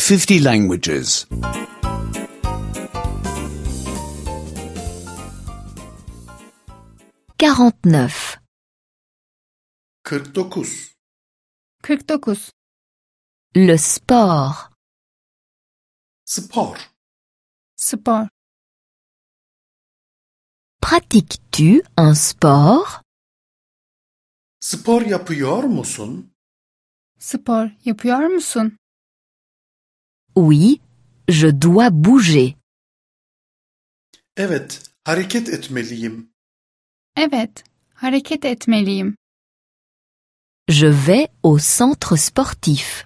50 languages. 49. 49. 49. Le sport. Spor. Spor. Pratiques-tu un sport? Spor yapıyor musun? Spor yapıyor musun? Oui, je dois bouger. Evet, hareket etmeliyim. Evet, hareket etmeliyim. Je vais au centre sportif.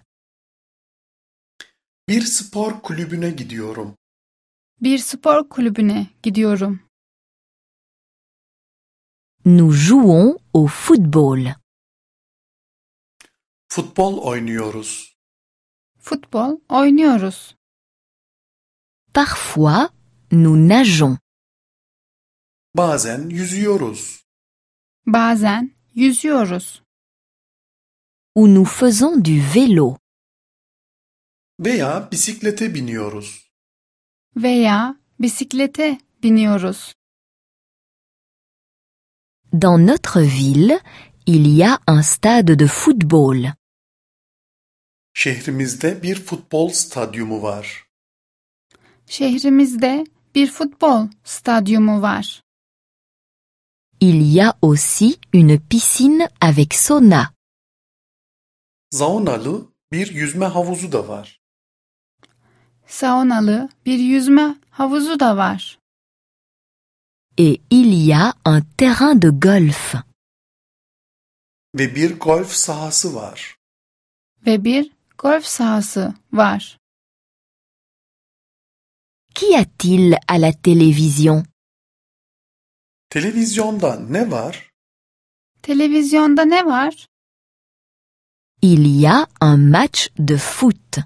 Bir spor kulübüne gidiyorum. Bir spor kulübüne gidiyorum. Nous jouons au football. Futbol oynuyoruz. Futbol oynuyoruz. Parfois, nous nageons. Bazen yüzüyoruz. Bazen yüzüyoruz. Ou nous faisons du vélo. Veya bisiklete biniyoruz. Veya bisiklete biniyoruz. Dans notre ville, il y a un stade de football. Şehrimizde bir futbol stadyumu var. Şehrimizde bir futbol stadyumu var. Il y a aussi une piscine avec sauna. Saunalı bir yüzme havuzu da var. Saunalı bir yüzme havuzu da var. Et il y a un terrain de golf. Ve bir golf sahası var. Ve bir golf sahası var. Qu'y a-t-il à la télévision? Televizyonda ne var? Televizyonda ne var? Il y a un match de foot.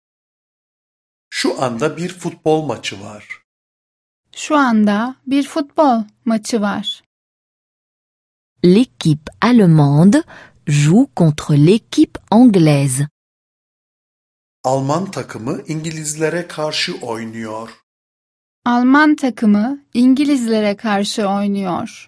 Şu anda bir futbol maçı var. Şu anda bir futbol maçı var. L'équipe allemande joue contre l'équipe anglaise. Alman takımı İngilizlere karşı oynuyor. Alman takımı İngilizlere karşı oynuyor.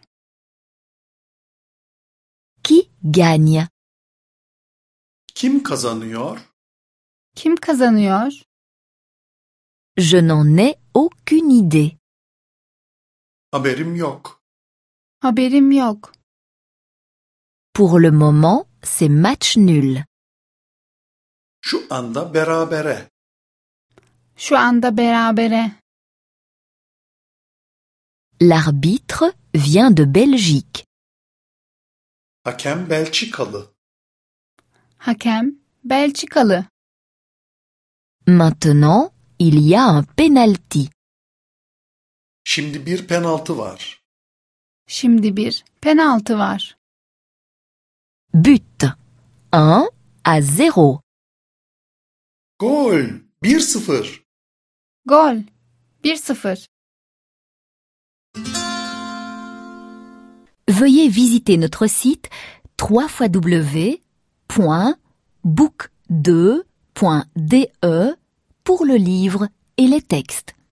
Qui gagne? Kim kazanıyor? Kim kazanıyor? Je n'en ai aucune idée. Haberim yok. Haberim yok. Pour le moment, c'est match nul. Şu anda berabere. Şu anda berabere. L'arbitre vient de Belgique. Hakem Belçikalı. Hakem Belçikalı. Maintenant, il y a un penalty. Şimdi bir penaltı var. Şimdi bir penaltı var. But 1-0. Gol! 1-0. Gol 1-0. Veuillez visiter notre site www.book2.de pour le livre et les textes.